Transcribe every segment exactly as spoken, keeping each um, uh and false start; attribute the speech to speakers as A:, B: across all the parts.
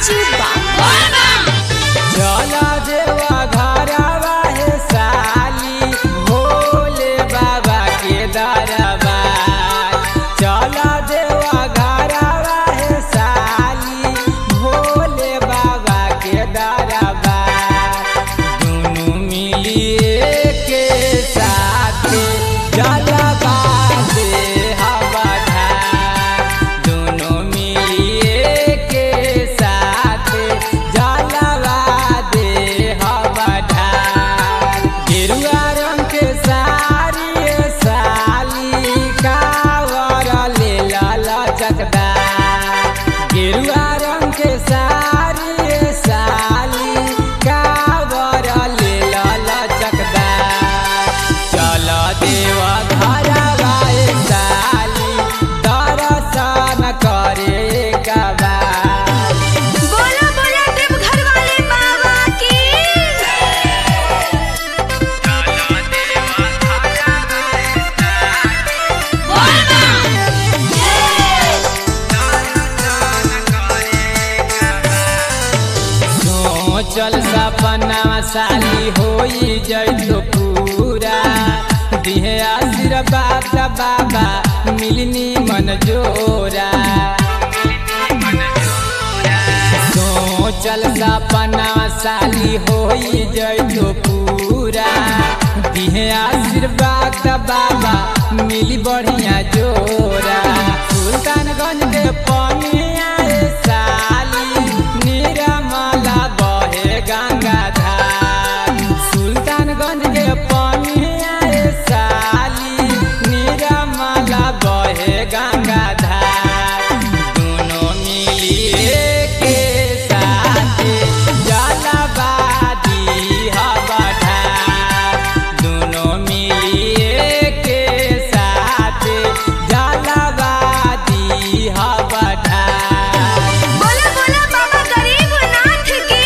A: राजू बाबा
B: चला देवा घरवा है साली भोले बाबा के दरबार। चला देवा घरवा है साली भोले बाबा के दरबार। दोनों मिलिए के साथ जलवा दे हवा ढार। दोनों मिलिए के साथ जलवा दे हवा ढार। गेरुआ रंग के साड़ी साली कावर ले लाला चकदार। गेरुआ रंग के साड़ी साली कावर ले लाला चकदार। चल देवा घरवा ए साली दर्शन करे कबार।
A: बोला बोला देव घर वाले बाबा की
B: चल सपना साली होई जइतो पूरा। दिहे आशीर्वाद बाबा मिलनी मन जोरा। चल सपना साली होई जइतो पूरा। दिहे आशीर्वाद बाबा मिली बढ़िया जोरा। सुल्तानगंज के पनिया साली निरमला बहे गंगा धार। सुल्तानगंज के पनिया साली निरमला बहे गंगा धार। दोनों मिलिए के साथ जलवा दी हवा ढार। दोनों मिलिए के साथ जलवा दी हवा ढार।
A: बोला बोला बाबा गरीबनाथ की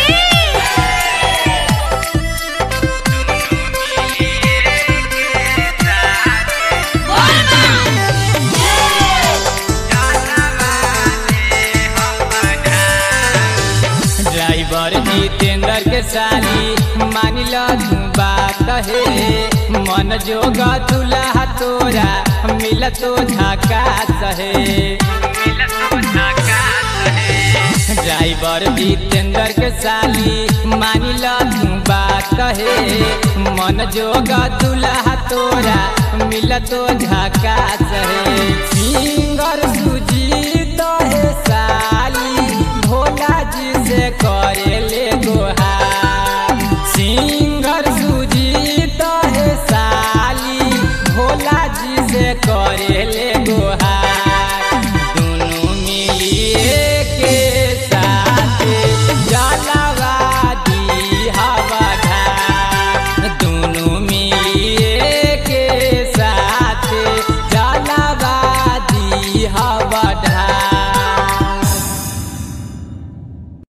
B: ड्राइवर जितेंद्र के साली मानिल तू बात है। मन जोगा दुल्हा तोरा मिल तो झकास है। ड्राइवर जितेंद्र के साली मानिल तू बात है। मन जोगा दुल्हा तोरा मिल तो झकास है।